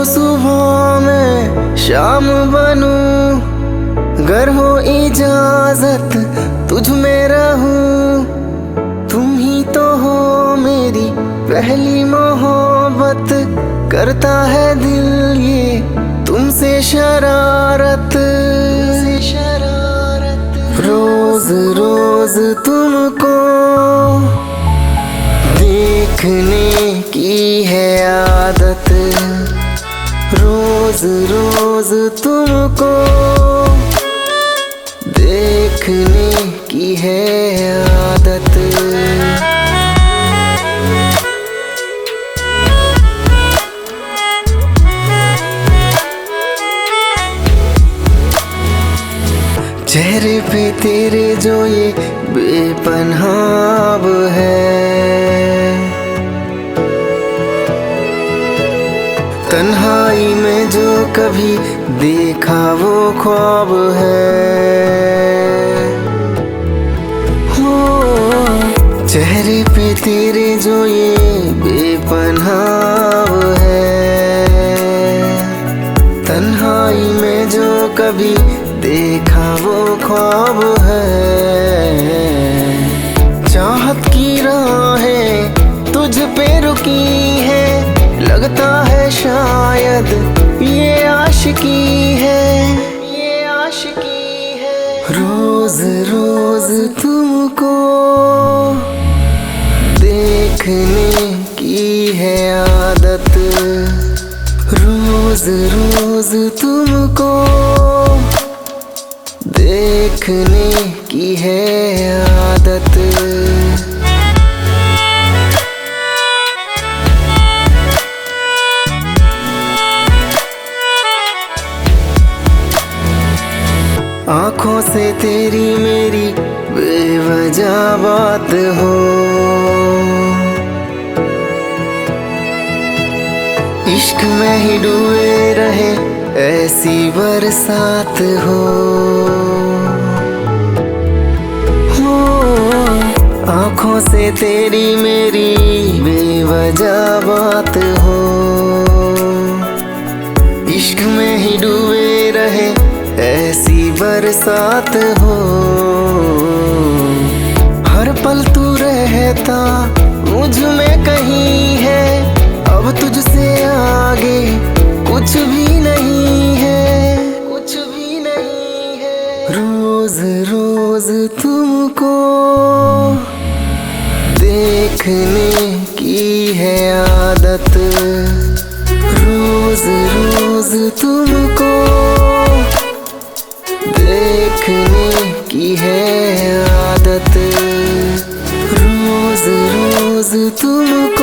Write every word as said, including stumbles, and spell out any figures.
सुबह मैं शाम बनूं, गर हो इजाजत तुझ में रहूं। तुम ही तो हो मेरी पहली मोहब्बत, करता है दिल ये तुमसे शरारत। रोज रोज तुमको देखने की है आदत, रोज रोज तुमको देखने की है आदत। चेहरे पे तेरे जो ये बेपनाह है, तन्हाई में जो कभी देखा वो ख्वाब है। हो चेहरे पे तेरे जो ये बेपनाह है, तन्हाई में जो कभी देखा वो ख्वाब है। चाहत की राहें तुझ पे रुकी है, लगता है शायद ये आशिकी है, ये आशिकी है। रोज रोज तुमको देखने की है आदत, रोज रोज तुमको देखने की है आदत। आँखों से तेरी मेरी बेवजह बात हो, इश्क में ही डूबे रहे ऐसी बरसात हो। हो आँखों से तेरी मेरी बेवजह बात हो, इश्क में ही डूबे रहे ऐसी बरसात हो। हर पल तू रहता मुझ में कहीं है, अब तुझसे आगे कुछ भी नहीं है, कुछ भी नहीं है। रोज रोज तुमको देखने की है आदत, रोज रोज तुमको देखने की है आदत, रोज रोज तुमको